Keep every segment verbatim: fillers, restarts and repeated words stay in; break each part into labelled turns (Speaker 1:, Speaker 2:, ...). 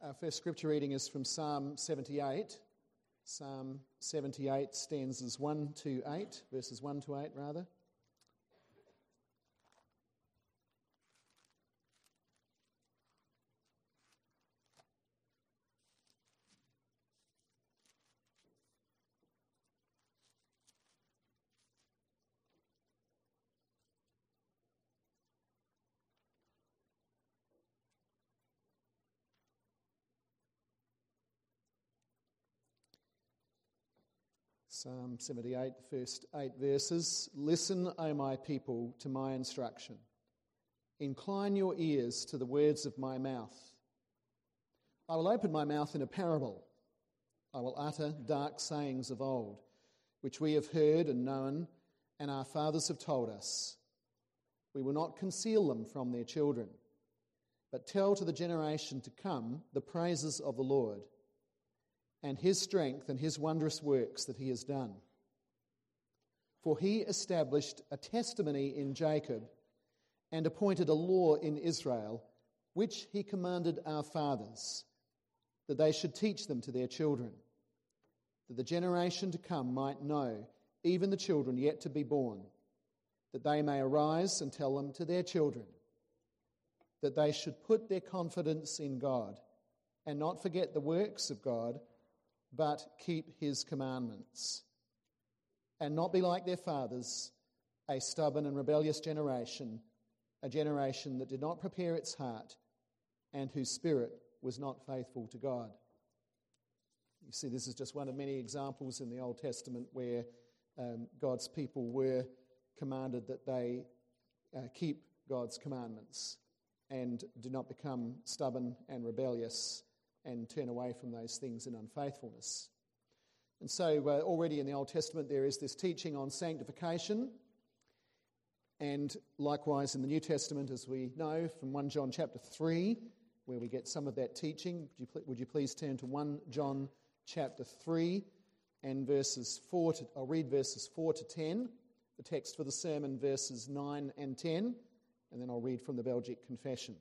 Speaker 1: Our first scripture reading is from Psalm seventy-eight. Psalm seventy-eight, stanzas one to eight, verses one to eight rather. Psalm seventy-eight, the first eight verses. Listen, O my people, to my instruction. Incline your ears to the words of my mouth. I will open my mouth in a parable. I will utter dark sayings of old, which we have heard and known, and our fathers have told us. We will not conceal them from their children, but tell to the generation to come the praises of the Lord, and his strength and his wondrous works that he has done. For he established a testimony in Jacob and appointed a law in Israel, which he commanded our fathers, that they should teach them to their children, that the generation to come might know, even the children yet to be born, that they may arise and tell them to their children, that they should put their confidence in God and not forget the works of God, but keep his commandments, and not be like their fathers, a stubborn and rebellious generation, a generation that did not prepare its heart and whose spirit was not faithful to God. You see, this is just one of many examples in the Old Testament where um, God's people were commanded that they uh, keep God's commandments and do not become stubborn and rebellious and turn away from those things in unfaithfulness. And so uh, already in the Old Testament there is this teaching on sanctification, and likewise in the New Testament, as we know from First John chapter three, where we get some of that teaching. Would you, pl- would you please turn to First John chapter three and verses four to, I'll read verses four to ten, the text for the sermon verses nine and ten, and then I'll read from the Belgic Confession.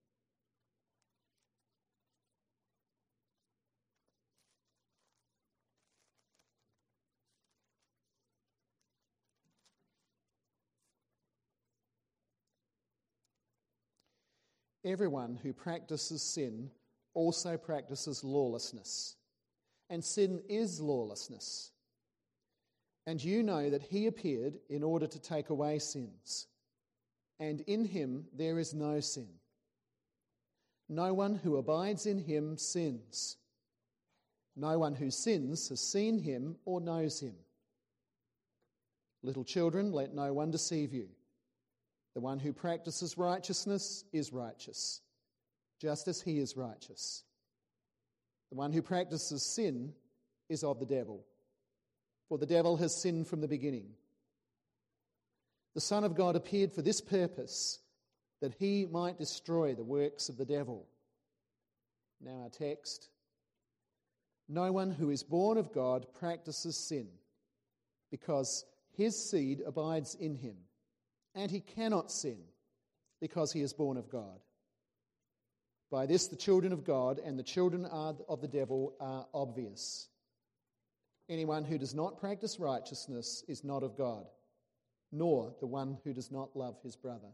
Speaker 1: Everyone who practices sin also practices lawlessness, and sin is lawlessness. And you know that he appeared in order to take away sins, and in him there is no sin. No one who abides in him sins. No one who sins has seen him or knows him. Little children, let no one deceive you. The one who practices righteousness is righteous, just as he is righteous. The one who practices sin is of the devil, for the devil has sinned from the beginning. The Son of God appeared for this purpose, that he might destroy the works of the devil. Now our text. No one who is born of God practices sin, because his seed abides in him. And he cannot sin, because he is born of God. By this the children of God and the children of the devil are obvious. Anyone who does not practice righteousness is not of God, nor the one who does not love his brother.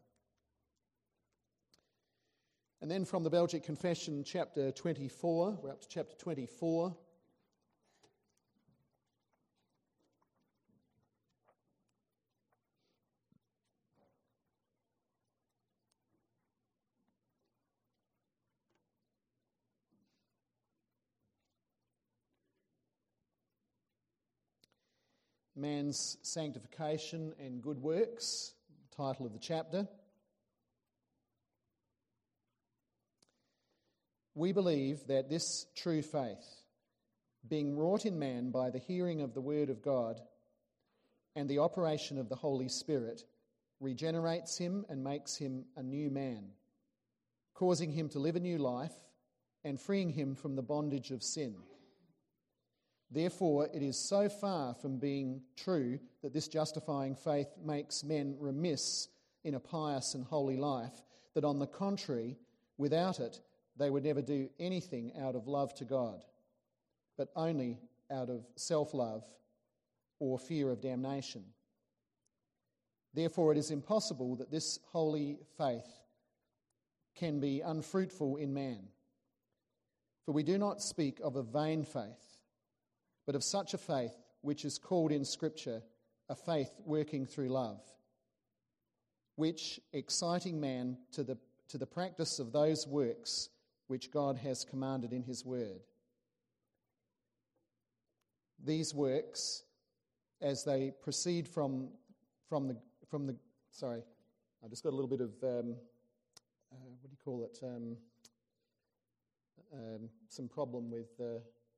Speaker 1: And then from the Belgic Confession, chapter twenty-four, we're up to chapter twenty-four. Man's Sanctification and Good Works, the title of the chapter. We believe that this true faith, being wrought in man by the hearing of the word of God and the operation of the Holy Spirit, regenerates him and makes him a new man, causing him to live a new life and freeing him from the bondage of sin. Therefore, it is so far from being true that this justifying faith makes men remiss in a pious and holy life, that on the contrary, without it, they would never do anything out of love to God, but only out of self-love or fear of damnation. Therefore, it is impossible that this holy faith can be unfruitful in man. For we do not speak of a vain faith, but of such a faith which is called in Scripture a faith working through love, which exciting man to the, to the practice of those works which God has commanded in his word. These works, as they proceed from, from the, from the, sorry, I just got a little bit of, um, uh, what do you call it, um, um, some problem with, uh,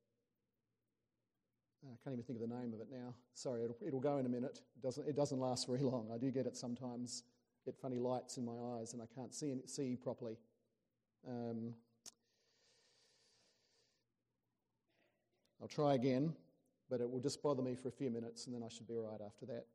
Speaker 1: I can't even think of the name of it now. Sorry, it'll, it'll go in a minute. It doesn't, it doesn't last very long. I do get it sometimes, get funny lights in my eyes and I can't see, see properly. Um, I'll try again, but it will just bother me for a few minutes and then I should be all right after that.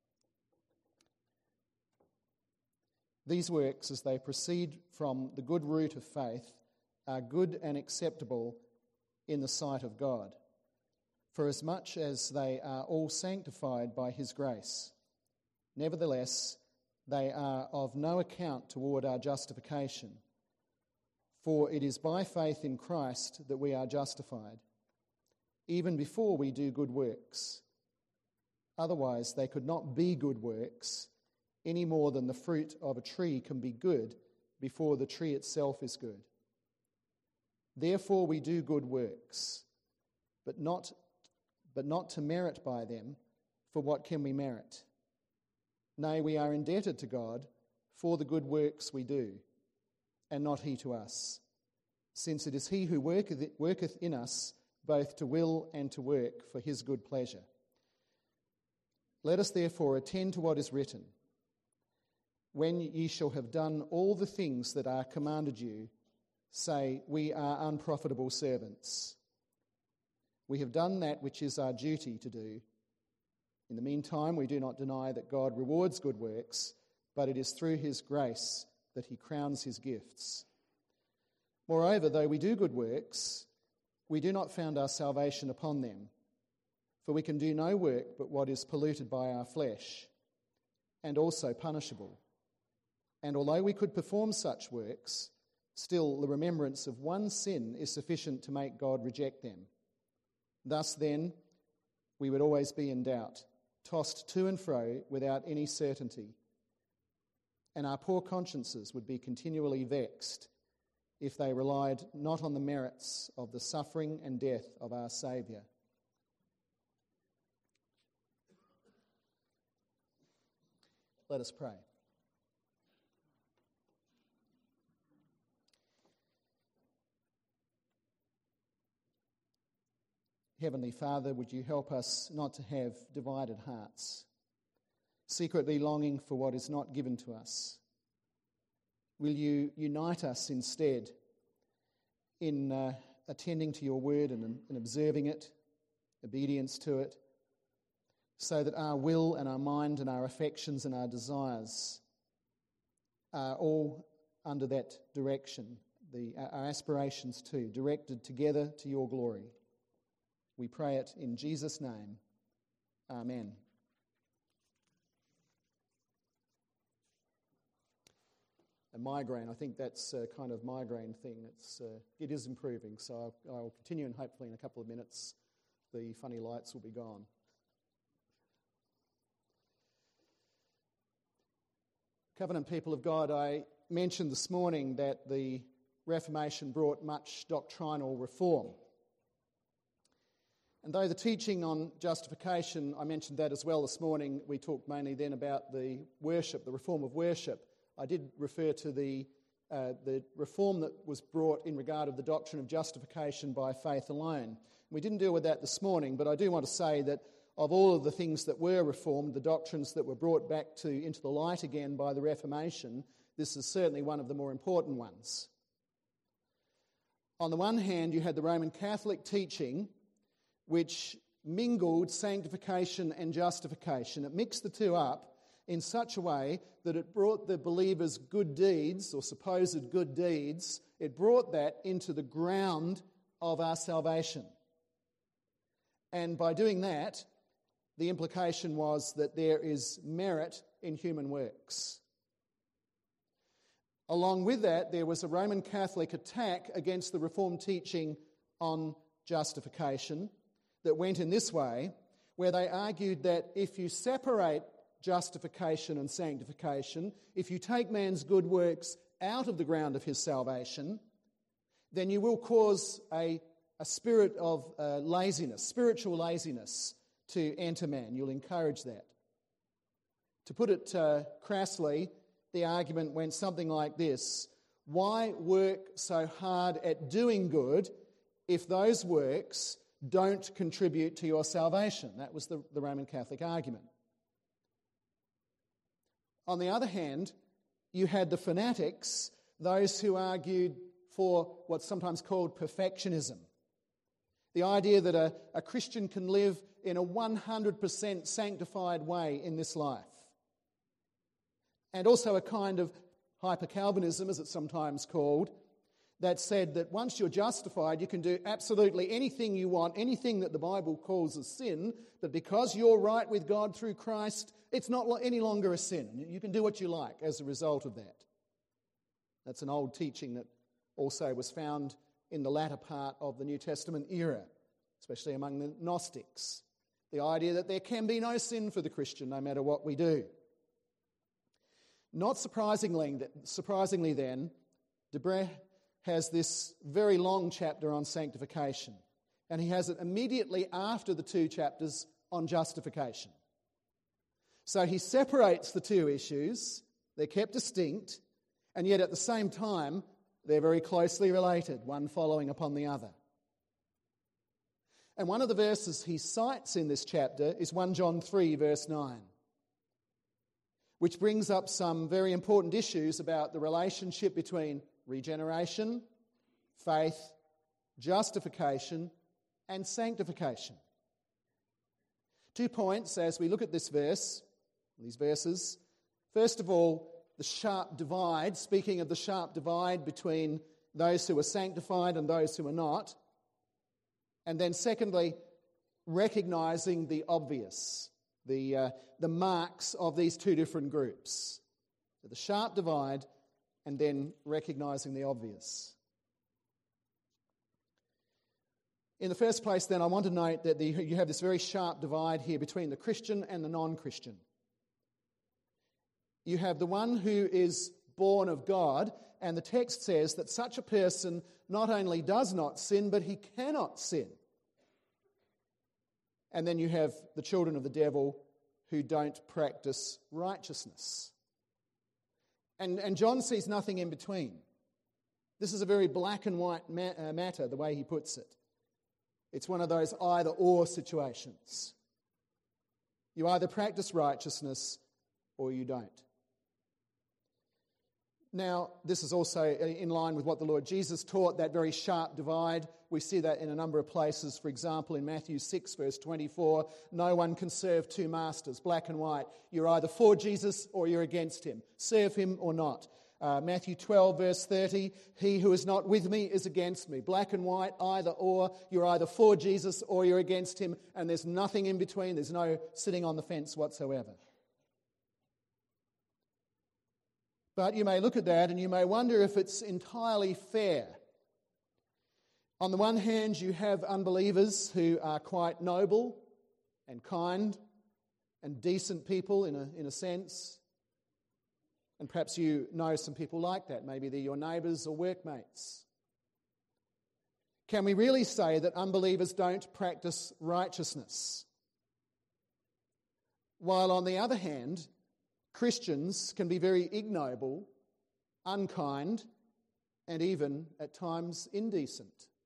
Speaker 1: These works, as they proceed from the good root of faith, are good and acceptable in the sight of God, for as much as they are all sanctified by his grace. Nevertheless, they are of no account toward our justification, for it is by faith in Christ that we are justified, even before we do good works. Otherwise, they could not be good works, any more than the fruit of a tree can be good before the tree itself is good. Therefore we do good works, but not, but not to merit by them, for what can we merit? Nay, we are indebted to God for the good works we do, and not he to us, since it is he who worketh, worketh in us both to will and to work for his good pleasure. Let us therefore attend to what is written. When ye shall have done all the things that are commanded you, say, we are unprofitable servants. We have done that which is our duty to do. In the meantime, we do not deny that God rewards good works, but it is through his grace that he crowns his gifts. Moreover, though we do good works, we do not found our salvation upon them, for we can do no work but what is polluted by our flesh, and also punishable. And although we could perform such works, still the remembrance of one sin is sufficient to make God reject them. Thus then, we would always be in doubt, tossed to and fro without any certainty, and our poor consciences would be continually vexed if they relied not on the merits of the suffering and death of our Saviour. Let us pray. Heavenly Father, would you help us not to have divided hearts, secretly longing for what is not given to us? Will you unite us instead in uh, attending to your word and, and observing it, obedience to it, so that our will and our mind and our affections and our desires are all under that direction, the, our aspirations too, directed together to your glory. We pray it in Jesus' name. Amen. A migraine, I think that's a kind of migraine thing. It's uh, it is improving, so I'll, I'll continue, and hopefully in a couple of minutes the funny lights will be gone. Covenant people of God, I mentioned this morning that the Reformation brought much doctrinal reform. And though the teaching on justification, I mentioned that as well this morning, we talked mainly then about the worship, the reform of worship. I did refer to the uh, the reform that was brought in regard of the doctrine of justification by faith alone. We didn't deal with that this morning, but I do want to say that of all of the things that were reformed, the doctrines that were brought back to into the light again by the Reformation, this is certainly one of the more important ones. On the one hand, you had the Roman Catholic teaching, which mingled sanctification and justification. It mixed the two up in such a way that it brought the believers' good deeds, or supposed good deeds, it brought that into the ground of our salvation. And by doing that, the implication was that there is merit in human works. Along with that, there was a Roman Catholic attack against the Reformed teaching on justification that went in this way, where they argued that if you separate justification and sanctification, if you take man's good works out of the ground of his salvation, then you will cause a, a spirit of uh, laziness, spiritual laziness, to enter man. You'll encourage that. To put it uh, crassly, the argument went something like this: why work so hard at doing good if those works don't contribute to your salvation? That was the, the Roman Catholic argument. On the other hand, you had the fanatics, those who argued for what's sometimes called perfectionism. The idea that a, a Christian can live in a one hundred percent sanctified way in this life. And also a kind of hyper-Calvinism, as it's sometimes called, that said that once you're justified, you can do absolutely anything you want, anything that the Bible calls a sin, but because you're right with God through Christ, it's not any longer a sin. You can do what you like as a result of that. That's an old teaching that also was found in the latter part of the New Testament era, especially among the Gnostics. The idea that there can be no sin for the Christian no matter what we do. Not surprisingly, surprisingly then, Debré has this very long chapter on sanctification, and he has it immediately after the two chapters on justification. So he separates the two issues. They're kept distinct, and yet at the same time, they're very closely related, one following upon the other. And one of the verses he cites in this chapter is First John three, verse nine, which brings up some very important issues about the relationship between regeneration, faith, justification, and sanctification. Two points as we look at this verse, these verses. First of all, the sharp divide, speaking of the sharp divide between those who are sanctified and those who are not. And then secondly, recognising the obvious, the, uh, the marks of these two different groups. So the sharp divide and then recognising the obvious. In the first place then, I want to note that the, you have this very sharp divide here between the Christian and the non-Christian. You have the one who is born of God, and the text says that such a person not only does not sin, but he cannot sin. And then you have the children of the devil who don't practice righteousness. And, and John sees nothing in between. This is a very black and white ma- uh, matter, the way he puts it. It's one of those either-or situations. You either practice righteousness or you don't. Now, this is also in line with what the Lord Jesus taught, that very sharp divide. We see that in a number of places. For example, in Matthew six, verse twenty-four, no one can serve two masters, black and white. You're either for Jesus or you're against him. Serve him or not. Uh, Matthew twelve, verse thirty, he who is not with me is against me. Black and white, either or. You're either for Jesus or you're against him, and there's nothing in between. There's no sitting on the fence whatsoever. But you may look at that and you may wonder if it's entirely fair. On the one hand, you have unbelievers who are quite noble and kind and decent people in a, in a sense. And perhaps you know some people like that. Maybe they're your neighbours or workmates. Can we really say that unbelievers don't practice righteousness? While on the other hand, Christians can be very ignoble, unkind, and even at times indecent.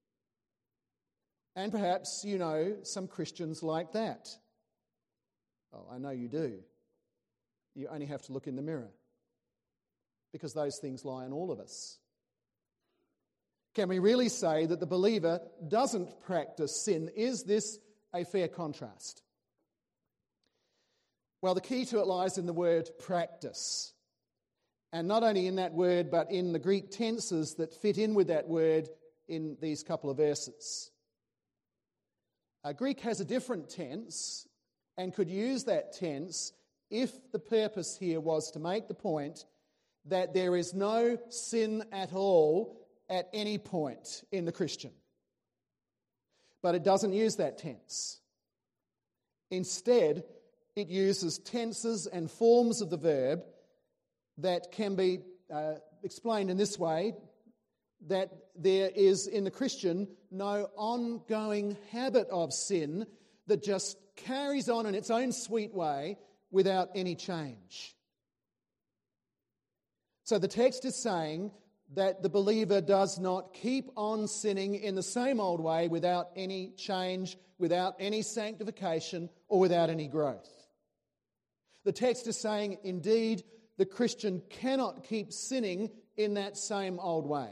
Speaker 1: And perhaps you know some Christians like that. Oh, I know you do. You only have to look in the mirror, because those things lie in all of us. Can we really say that the believer doesn't practice sin? Is this a fair contrast? Well, the key to it lies in the word practice. And not only in that word, but in the Greek tenses that fit in with that word in these couple of verses. Uh, Greek has a different tense and could use that tense if the purpose here was to make the point that there is no sin at all at any point in the Christian. But it doesn't use that tense. Instead, it uses tenses and forms of the verb that can be uh, explained in this way, that there is in the Christian no ongoing habit of sin that just carries on in its own sweet way without any change. So the text is saying that the believer does not keep on sinning in the same old way without any change, without any sanctification, or without any growth. The text is saying, indeed, the Christian cannot keep sinning in that same old way.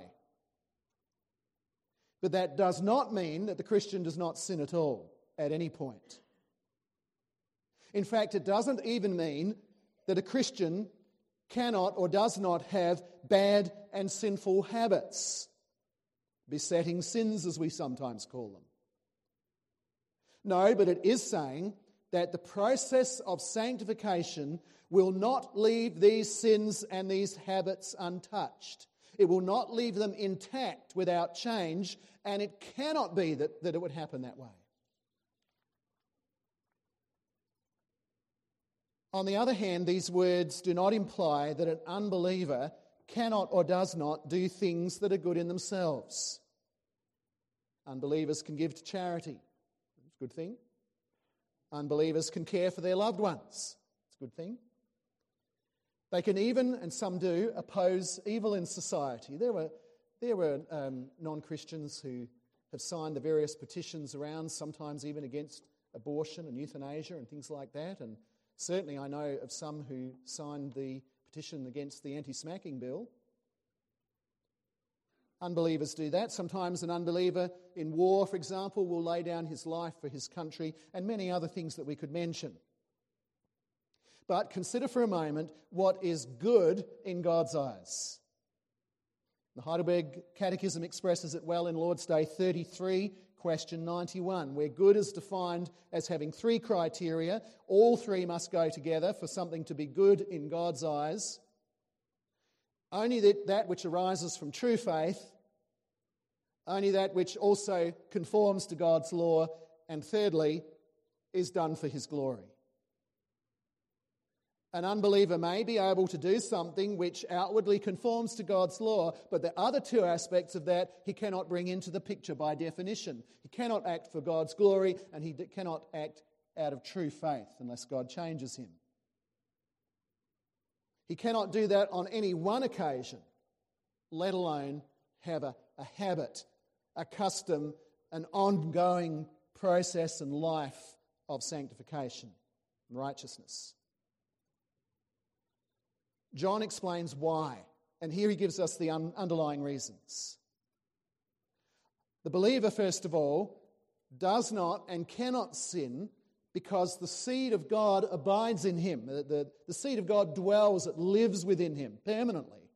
Speaker 1: But that does not mean that the Christian does not sin at all, at any point. In fact, it doesn't even mean that a Christian cannot or does not have bad and sinful habits, besetting sins as we sometimes call them. No, but it is saying that the process of sanctification will not leave these sins and these habits untouched. It will not leave them intact without change, and it cannot be that, that it would happen that way. On the other hand, these words do not imply that an unbeliever cannot or does not do things that are good in themselves. Unbelievers can give to charity. It's a good thing. Unbelievers can care for their loved ones. It's a good thing. They can even, and some do, oppose evil in society. There were, there were um, non-Christians who have signed the various petitions around, sometimes even against abortion and euthanasia and things like that. And certainly I know of some who signed the petition against the anti-smacking bill. Unbelievers do that. Sometimes an unbeliever in war, for example, will lay down his life for his country, and many other things that we could mention. But consider for a moment what is good in God's eyes. The Heidelberg Catechism expresses it well in Lord's Day thirty-three, question ninety-one, where good is defined as having three criteria. All three must go together for something to be good in God's eyes. Only that, that which arises from true faith, only that which also conforms to God's law, and thirdly, is done for his glory. An unbeliever may be able to do something which outwardly conforms to God's law, but the other two aspects of that he cannot bring into the picture by definition. He cannot act for God's glory, and he cannot act out of true faith unless God changes him. He cannot do that on any one occasion, let alone have a, a habit, a custom, an ongoing process and life of sanctification and righteousness. John explains why, and here he gives us the un- underlying reasons. The believer, first of all, does not and cannot sin because the seed of God abides in him. The, the, the seed of God dwells, it lives within him permanently.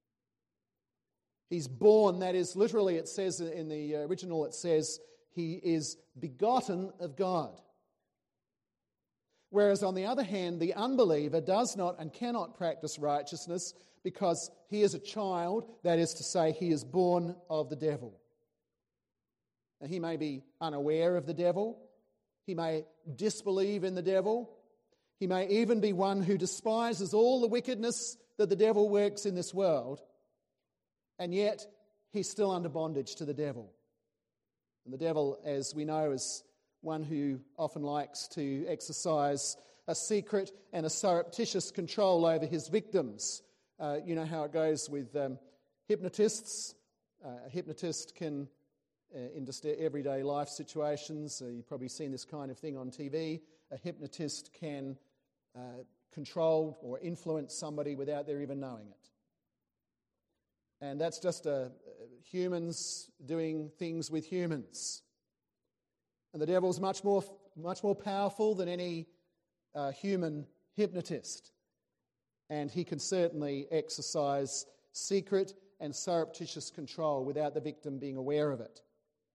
Speaker 1: He's born, that is, literally it says in the original, it says he is begotten of God. Whereas on the other hand, the unbeliever does not and cannot practice righteousness because he is a child, that is to say, he is born of the devil. Now, he may be unaware of the devil, he may disbelieve in the devil, he may even be one who despises all the wickedness that the devil works in this world, and yet he's still under bondage to the devil. And the devil, as we know, is one who often likes to exercise a secret and a surreptitious control over his victims. Uh, you know how it goes with um, hypnotists. Uh, a hypnotist can, uh, in just everyday life situations, uh, you've probably seen this kind of thing on T V, a hypnotist can uh, control or influence somebody without their even knowing it. And that's just uh, humans doing things with humans. And the devil's much more much more powerful than any uh, human hypnotist, and he can certainly exercise secret and surreptitious control without the victim being aware of it.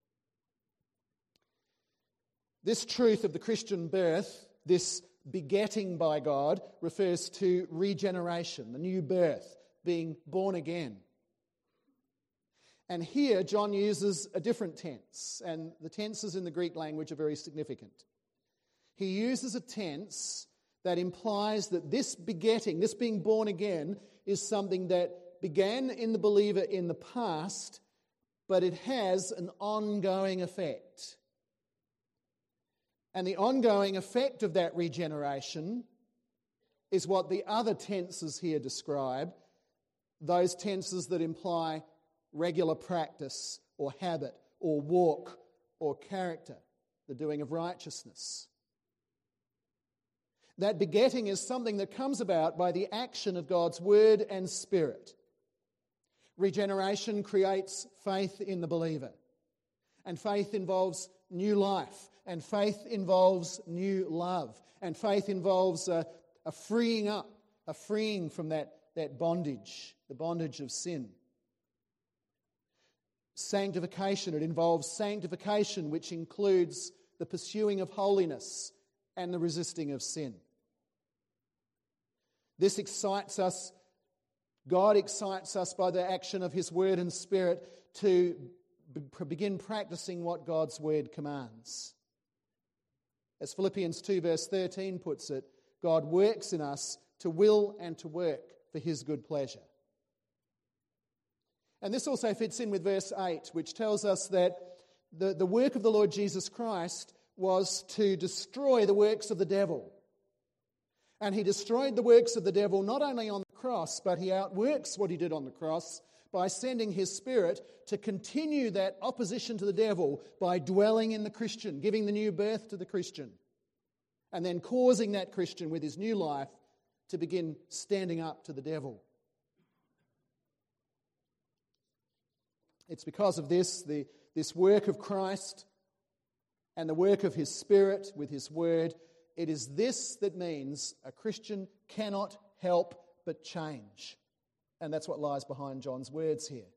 Speaker 1: This truth of the Christian birth, this begetting by God, refers to regeneration, the new birth, being born again. And here John uses a different tense, and the tenses in the Greek language are very significant. He uses a tense that implies that this begetting, this being born again, is something that began in the believer in the past, but it has an ongoing effect. And the ongoing effect of that regeneration is what the other tenses here describe, those tenses that imply regular practice or habit or walk or character, the doing of righteousness. That begetting is something that comes about by the action of God's word and spirit. Regeneration creates faith in the believer, and faith involves new life, and faith involves new love, and faith involves a, a freeing up, a freeing from that, that bondage, the bondage of sin. Sanctification, it involves sanctification, which includes the pursuing of holiness and the resisting of sin. This excites us, God excites us by the action of His Word and Spirit to be- begin practicing what God's Word commands. As Philippians two verse thirteen puts it, God works in us to will and to work for His good pleasure. And this also fits in with verse eight, which tells us that the, the work of the Lord Jesus Christ was to destroy the works of the devil. And He destroyed the works of the devil not only on the cross, but He outworks what He did on the cross by sending His Spirit to continue that opposition to the devil by dwelling in the Christian, giving the new birth to the Christian, and then causing that Christian with his new life to begin standing up to the devil. It's because of this, the, this work of Christ and the work of His Spirit with His Word, it is this that means a Christian cannot help but change. And that's what lies behind John's words here.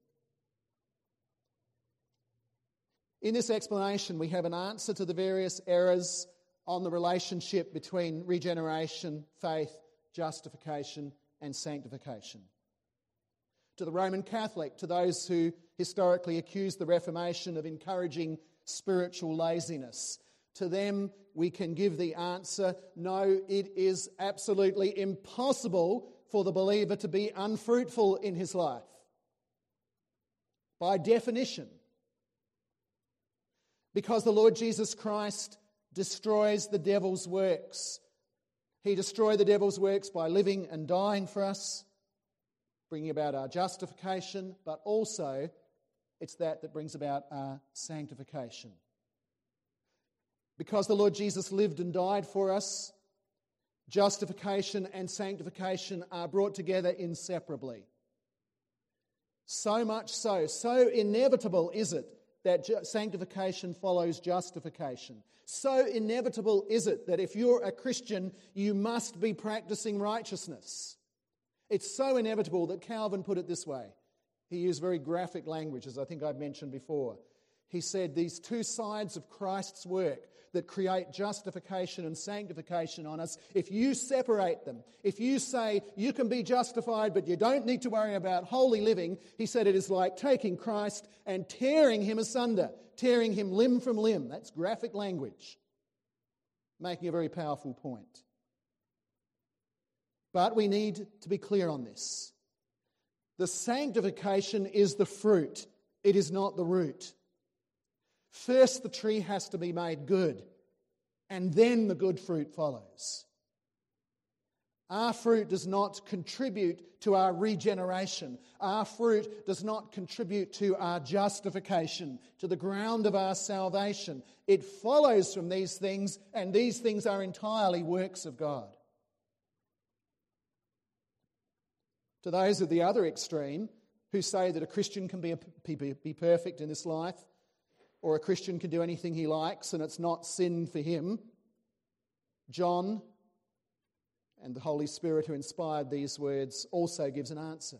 Speaker 1: In this explanation, we have an answer to the various errors on the relationship between regeneration, faith, justification, and sanctification. To the Roman Catholic, to those who historically accuse the Reformation of encouraging spiritual laziness, to them we can give the answer, no, it is absolutely impossible for the believer to be unfruitful in his life. By definition. Because the Lord Jesus Christ destroys the devil's works. He destroyed the devil's works by living and dying for us, bringing about our justification, but also it's that that brings about our sanctification. Because the Lord Jesus lived and died for us, justification and sanctification are brought together inseparably. So much so, so inevitable is it that ju- sanctification follows justification. So inevitable is it that if you're a Christian, you must be practicing righteousness. It's so inevitable that Calvin put it this way. He used very graphic language, as I think I've mentioned before. He said these two sides of Christ's work that create justification and sanctification on us, if you separate them, if you say you can be justified but you don't need to worry about holy living, he said it is like taking Christ and tearing Him asunder, tearing Him limb from limb. That's graphic language, making a very powerful point. But we need to be clear on this. The sanctification is the fruit. It is not the root. First, the tree has to be made good, and then the good fruit follows. Our fruit does not contribute to our regeneration. Our fruit does not contribute to our justification, to the ground of our salvation. It follows from these things, and these things are entirely works of God. To those of the other extreme who say that a Christian can be, a, be, be perfect in this life, or a Christian can do anything he likes and it's not sin for him, John And the Holy Spirit who inspired these words also gives an answer.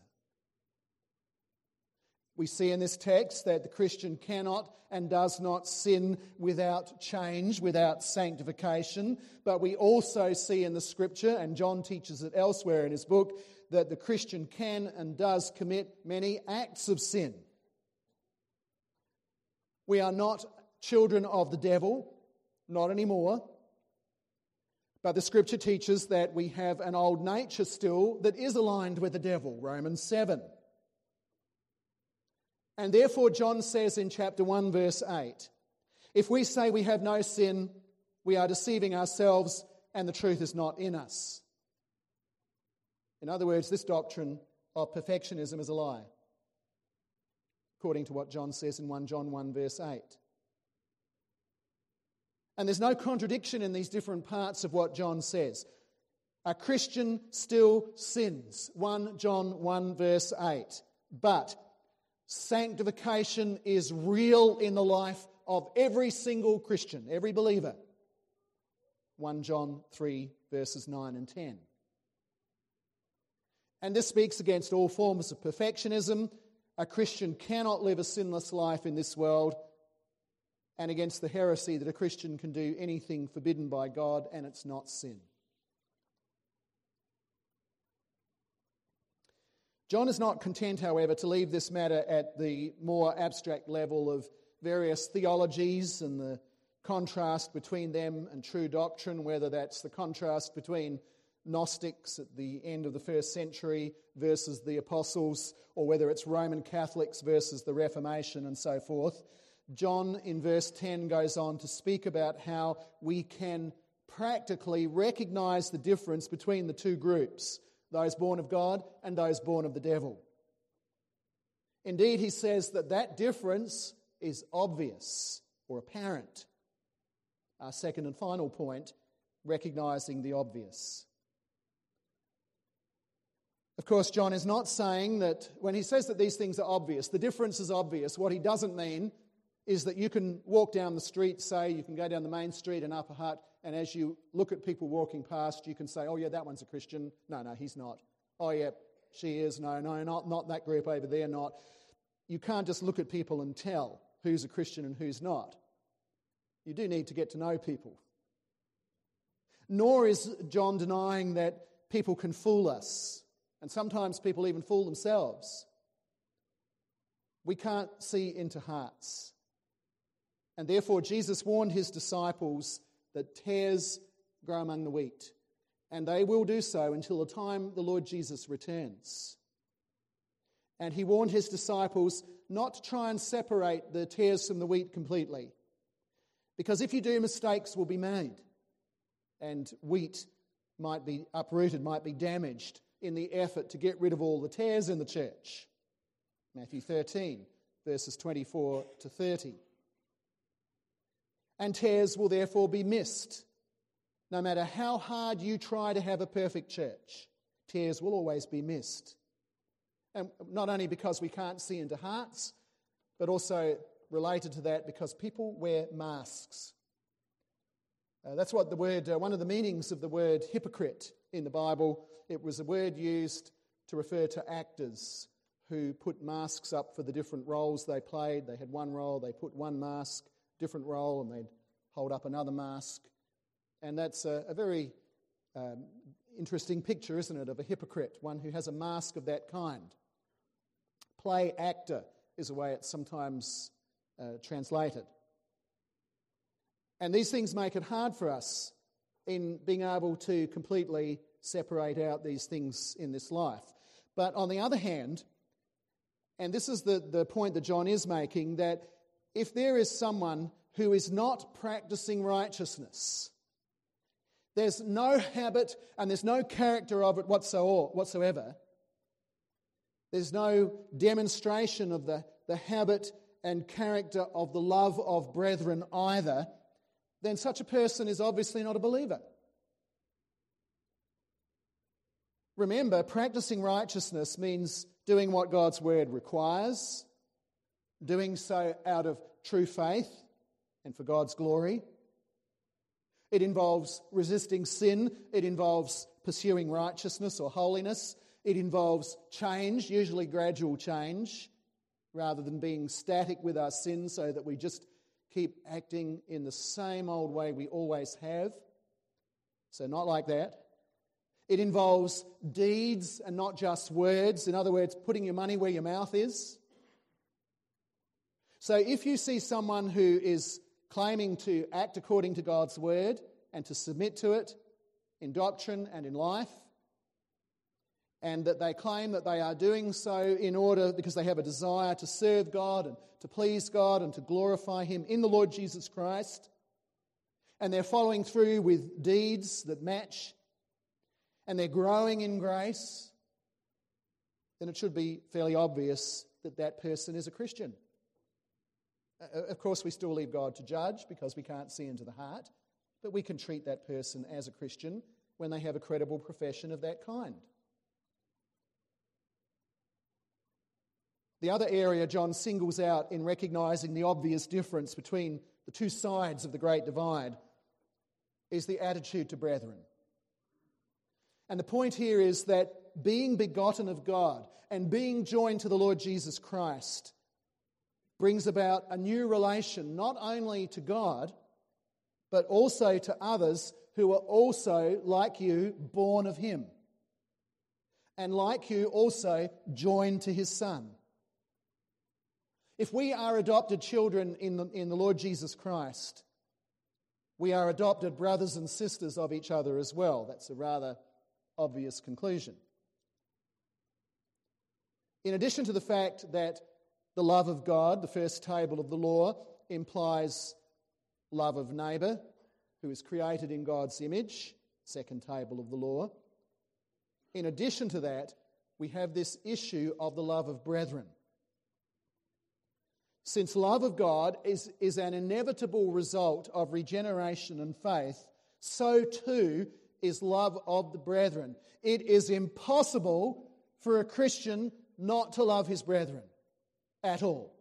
Speaker 1: We see in this text that the Christian cannot and does not sin without change, without sanctification. But we also see in the Scripture, and John teaches it elsewhere in his book, that the Christian can and does commit many acts of sin. We are not children of the devil, not anymore. But the Scripture teaches that we have an old nature still that is aligned with the devil, Romans seven. And therefore, John says in chapter one, verse eight, if we say we have no sin, we are deceiving ourselves and the truth is not in us. In other words, this doctrine of perfectionism is a lie, according to what John says in First John one, verse eight. And there's no contradiction in these different parts of what John says. A Christian still sins, First John one, verse eight. But sanctification is real in the life of every single Christian, every believer. First John three, verses nine and ten. And this speaks against all forms of perfectionism. A Christian cannot live a sinless life in this world, and against the heresy that a Christian can do anything forbidden by God and it's not sin. John is not content, however, to leave this matter at the more abstract level of various theologies and the contrast between them and true doctrine, whether that's the contrast between Gnostics at the end of the first century versus the apostles, or whether it's Roman Catholics versus the Reformation and so forth. John in verse ten goes on to speak about how we can practically recognize the difference between the two groups, those born of God and those born of the devil. Indeed, he says that that difference is obvious or apparent. Our second and final point, recognizing the obvious. Of course, John is not saying that when he says that these things are obvious, the difference is obvious. What he doesn't mean is that you can walk down the street, say, you can go down the main street in Upper Hutt, and as you look at people walking past, you can say, oh yeah, that one's a Christian. No, no, he's not. Oh yeah, she is. No, no, not, not that group over there, not. You can't just look at people and tell who's a Christian and who's not. You do need to get to know people. Nor is John denying that people can fool us, and sometimes people even fool themselves. We can't see into hearts. And therefore, Jesus warned his disciples that tares grow among the wheat, and they will do so until the time the Lord Jesus returns. And he warned his disciples not to try and separate the tares from the wheat completely, because if you do, mistakes will be made, and wheat might be uprooted, might be damaged in the effort to get rid of all the tares in the church. Matthew thirteen, verses twenty-four to thirty. And tares will therefore be missed. No matter how hard you try to have a perfect church, tares will always be missed. And not only because we can't see into hearts, but also related to that because people wear masks. Uh, that's what the word, uh, one of the meanings of the word hypocrite in the Bible, it was a word used to refer to actors who put masks up for the different roles they played. They had one role, they put one mask, different role, and they'd hold up another mask. And that's a, a very um, interesting picture, isn't it, of a hypocrite, one who has a mask of that kind. Play actor is a way it's sometimes uh, translated. And these things make it hard for us in being able to completely separate out these things in this life. But on the other hand, and this is the, the point that John is making, that if there is someone who is not practicing righteousness, there's no habit and there's no character of it whatsoever, there's no demonstration of the, the habit and character of the love of brethren either, then such a person is obviously not a believer. Remember, practicing righteousness means doing what God's word requires, doing so out of true faith and for God's glory. It involves resisting sin. It involves pursuing righteousness or holiness. It involves change, usually gradual change, rather than being static with our sin so that we just keep acting in the same old way we always have. So not like that. It involves deeds and not just words. In other words, putting your money where your mouth is. So if you see someone who is claiming to act according to God's word and to submit to it in doctrine and in life, and that they claim that they are doing so in order because they have a desire to serve God and to please God and to glorify Him in the Lord Jesus Christ, and they're following through with deeds that match, and they're growing in grace, then it should be fairly obvious that that person is a Christian. Of course, we still leave God to judge because we can't see into the heart, but we can treat that person as a Christian when they have a credible profession of that kind. The other area John singles out in recognising the obvious difference between the two sides of the great divide is the attitude to brethren. And the point here is that being begotten of God and being joined to the Lord Jesus Christ brings about a new relation not only to God, but also to others who are also, like you, born of Him. And like you, also joined to His Son. If we are adopted children in the, in the Lord Jesus Christ, we are adopted brothers and sisters of each other as well. That's a rather obvious conclusion. In addition to the fact that the love of God, the first table of the law, implies love of neighbour, who is created in God's image, second table of the law. In addition to that, we have this issue of the love of brethren. Since love of God is, is an inevitable result of regeneration and faith, so too is love of the brethren. It is impossible for a Christian not to love his brethren at all.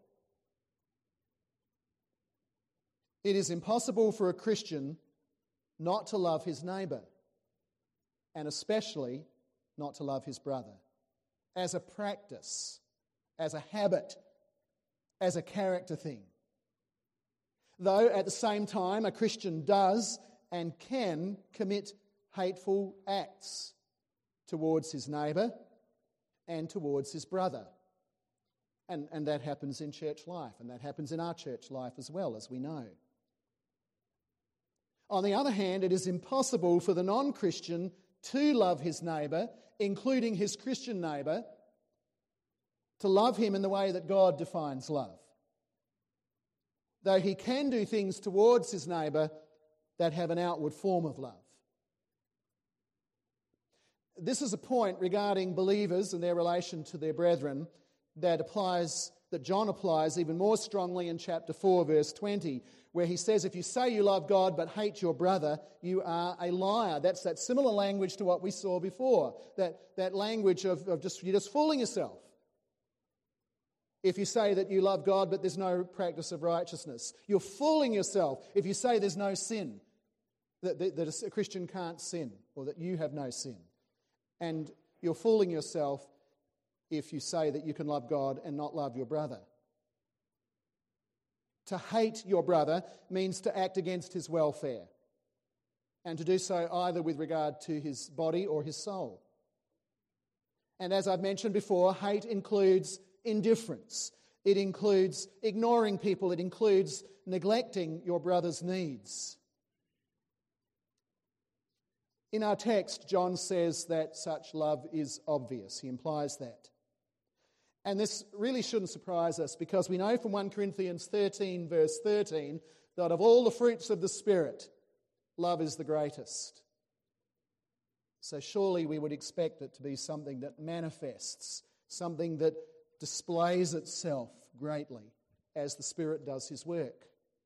Speaker 1: It is impossible for a Christian not to love his neighbour, and especially not to love his brother, as a practice, as a habit, as a character thing. Though at the same time a Christian does and can commit hateful acts towards his neighbour and towards his brother. And, and that happens in church life, and that happens in our church life as well, as we know. On the other hand, it is impossible for the non-Christian to love his neighbour, including his Christian neighbour, to love him in the way that God defines love. Though he can do things towards his neighbour that have an outward form of love. This is a point regarding believers and their relation to their brethren that applies, that John applies even more strongly in chapter four, verse twenty, where he says, if you say you love God but hate your brother, you are a liar. That's that similar language to what we saw before, that, that language of, of just you're just fooling yourself. If you say that you love God but there's no practice of righteousness, you're fooling yourself if you say there's no sin, that, that, that a Christian can't sin, or that you have no sin. And you're fooling yourself if you say that you can love God and not love your brother. To hate your brother means to act against his welfare, and to do so either with regard to his body or his soul. And as I've mentioned before, hate includes indifference. It includes ignoring people. It includes neglecting your brother's needs. In our text, John says that such love is obvious. He implies that. And this really shouldn't surprise us, because we know from First Corinthians thirteen, verse thirteen, that of all the fruits of the Spirit, love is the greatest. So surely we would expect it to be something that manifests, something that displays itself greatly as the Spirit does His work.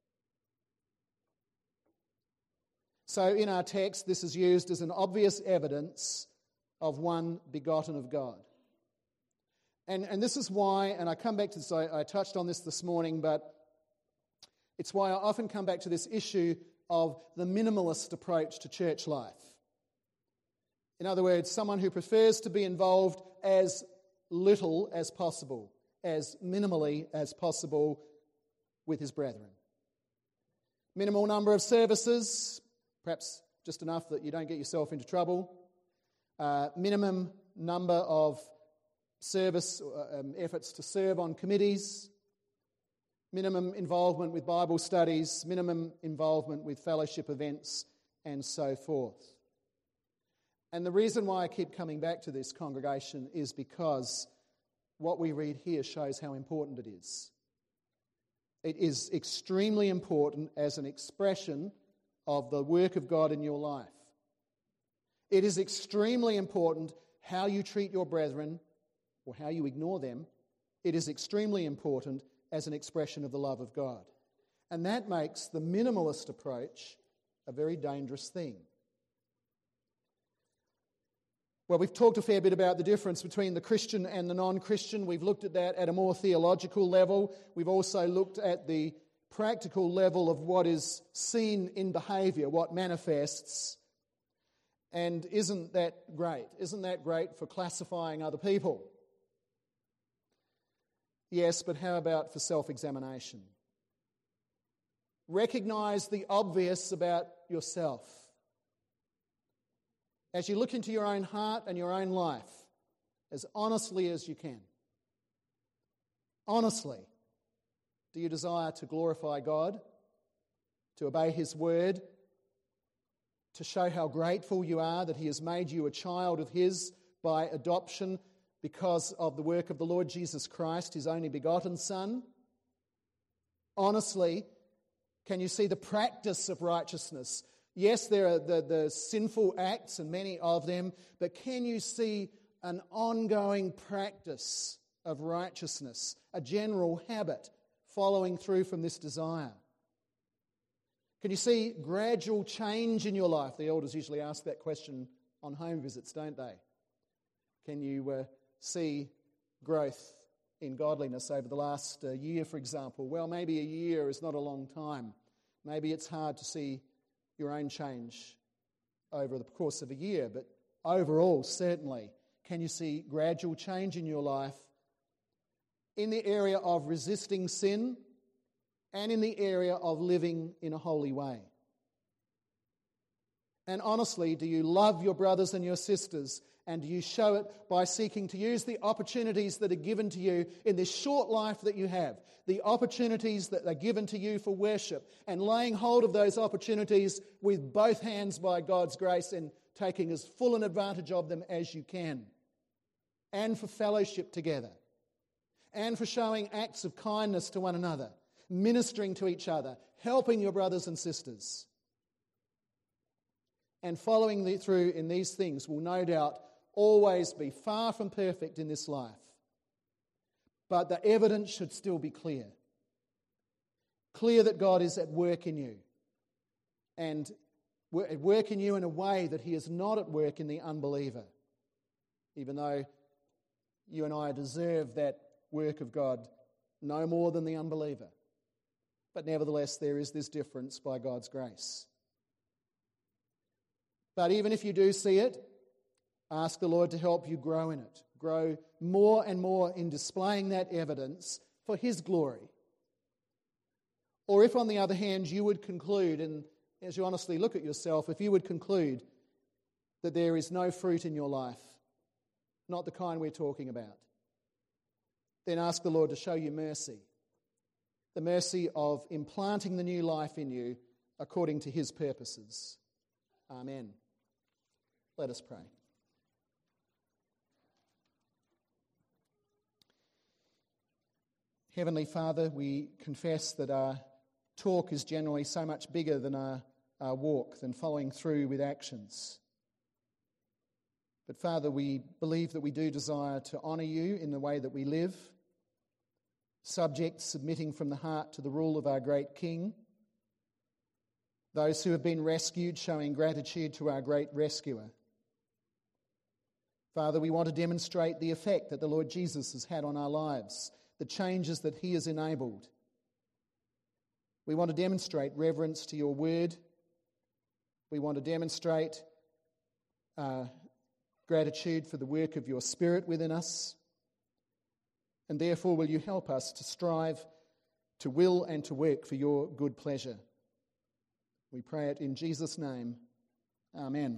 Speaker 1: So in our text, this is used as an obvious evidence of one begotten of God. And, and this is why, and I come back to this, I, I touched on this this morning, but it's why I often come back to this issue of the minimalist approach to church life. In other words, someone who prefers to be involved as little as possible, as minimally as possible with his brethren. Minimal number of services, perhaps just enough that you don't get yourself into trouble. Uh, minimum number of service um, efforts to serve on committees. Minimum involvement with Bible studies, minimum involvement with fellowship events, and so forth. And the reason why I keep coming back to this, congregation, is because what we read here shows how important it is. It is extremely important as an expression of the work of God in your life. It is extremely important how you treat your brethren or how you ignore them. It is extremely important as an expression of the love of God. And that makes the minimalist approach a very dangerous thing. Well, we've talked a fair bit about the difference between the Christian and the non-Christian. We've looked at that at a more theological level. We've also looked at the practical level of what is seen in behaviour, what manifests. And isn't that great? Isn't that great for classifying other people? Yes, but how about for self-examination? Recognise the obvious about yourself. As you look into your own heart and your own life, as honestly as you can. Honestly, do you desire to glorify God, to obey His word, to show how grateful you are that He has made you a child of His by adoption because of the work of the Lord Jesus Christ, His only begotten Son? Honestly, can you see the practice of righteousness? Yes, there are the, the sinful acts, and many of them, but can you see an ongoing practice of righteousness, a general habit following through from this desire? Can you see gradual change in your life? The elders usually ask that question on home visits, don't they? Can you uh, see growth in godliness over the last uh, year, for example? Well, maybe a year is not a long time. Maybe it's hard to see your own change over the course of a year, but overall, certainly, can you see gradual change in your life in the area of resisting sin and in the area of living in a holy way? And honestly, do you love your brothers and your sisters, and do you show it by seeking to use the opportunities that are given to you in this short life that you have, the opportunities that are given to you for worship, and laying hold of those opportunities with both hands by God's grace and taking as full an advantage of them as you can, and for fellowship together, and for showing acts of kindness to one another, ministering to each other, helping your brothers and sisters? And following the, through in these things will no doubt always be far from perfect in this life. But the evidence should still be clear. Clear that God is at work in you. And at work in you in a way that He is not at work in the unbeliever. Even though you and I deserve that work of God no more than the unbeliever. But nevertheless, there is this difference by God's grace. But even if you do see it, ask the Lord to help you grow in it. Grow more and more in displaying that evidence for His glory. Or if, on the other hand, you would conclude, and as you honestly look at yourself, if you would conclude that there is no fruit in your life, not the kind we're talking about, then ask the Lord to show you mercy. The mercy of implanting the new life in you according to His purposes. Amen. Let us pray. Heavenly Father, we confess that our talk is generally so much bigger than our, our walk, than following through with actions. But Father, we believe that we do desire to honour you in the way that we live, subject, submitting from the heart to the rule of our great King. Those who have been rescued showing gratitude to our great rescuer. Father, we want to demonstrate the effect that the Lord Jesus has had on our lives, the changes that He has enabled. We want to demonstrate reverence to your word. We want to demonstrate uh, gratitude for the work of your Spirit within us, and therefore will you help us to strive to will and to work for your good pleasure. We pray it in Jesus' name. Amen.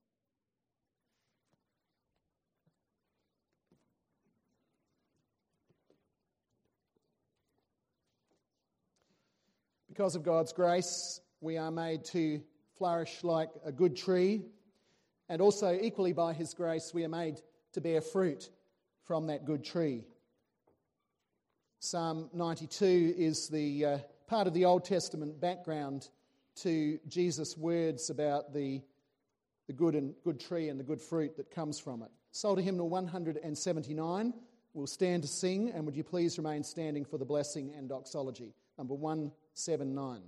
Speaker 1: Because of God's grace, we are made to flourish like a good tree, and also equally by his grace, we are made to bear fruit from that good tree. Psalm ninety-two is the uh, part of the Old Testament background to Jesus' words about the, the good and good tree and the good fruit that comes from it. Psalter hymnal one seventy-nine. We'll stand to sing, and would you please remain standing for the blessing and doxology. Number one seventy-nine.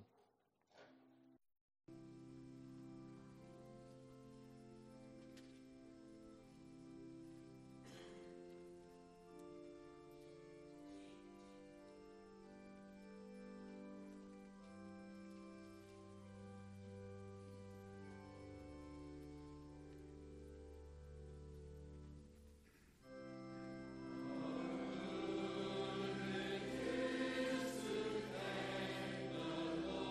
Speaker 2: Lord.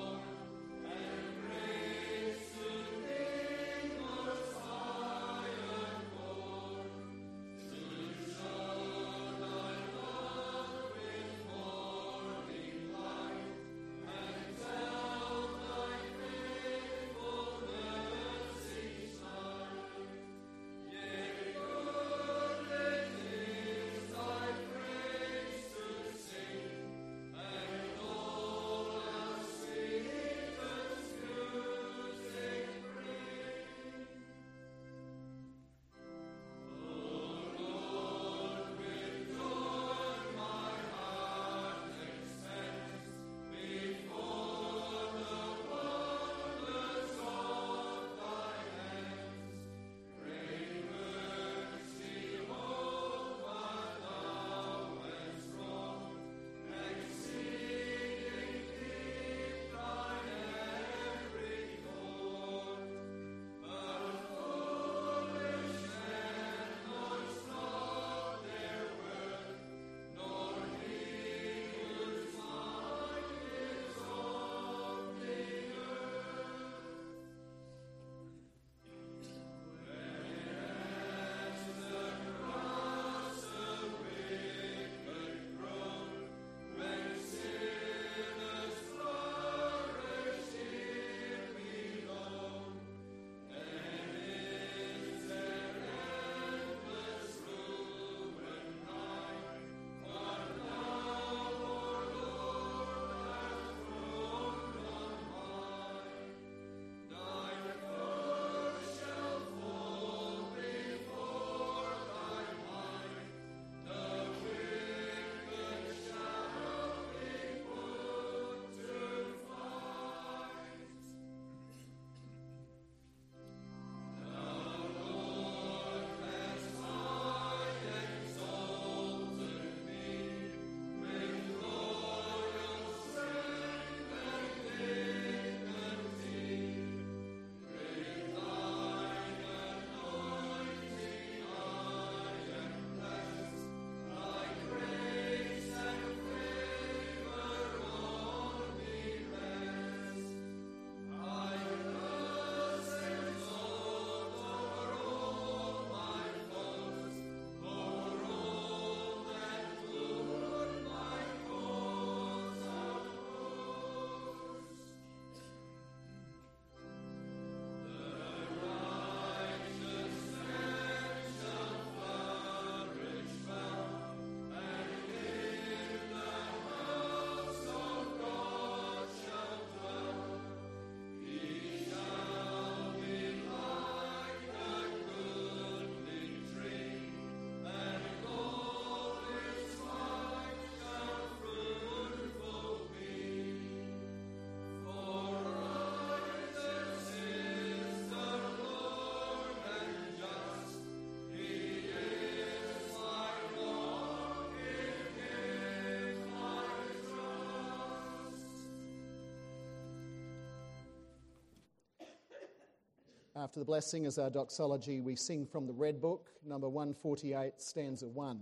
Speaker 1: After the blessing is our doxology. We sing from the Red Book, number one forty-eight, stanza one.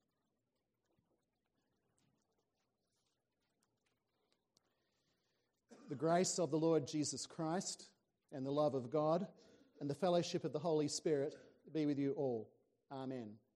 Speaker 1: The grace of the Lord Jesus Christ and the love of God and the fellowship of the Holy Spirit be with you all. Amen.